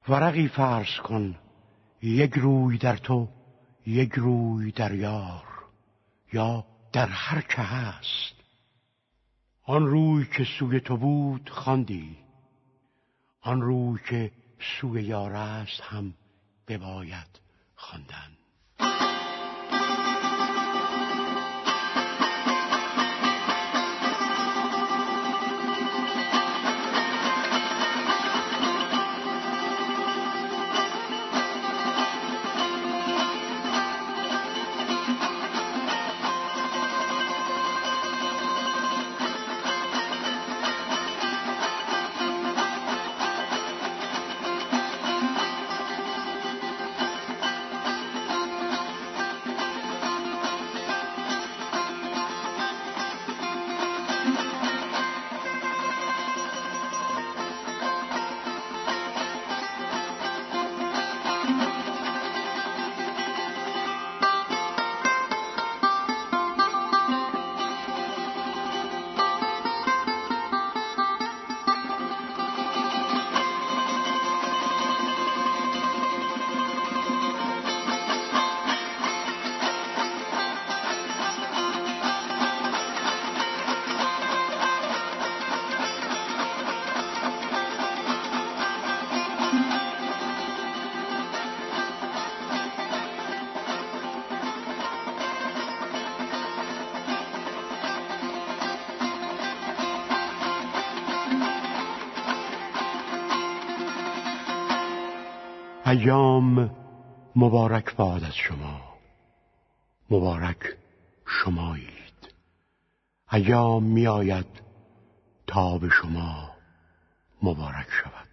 ورقی فرض کن، یک روی در تو، یک روی در یار، یا در هر که هست. آن روی که سوی تو بود خواندی، آن روی که سوی یار است هم بباید خواندن. ایام مبارک باد از شما، مبارک شمایید. ایام می آید تا به شما مبارک شود.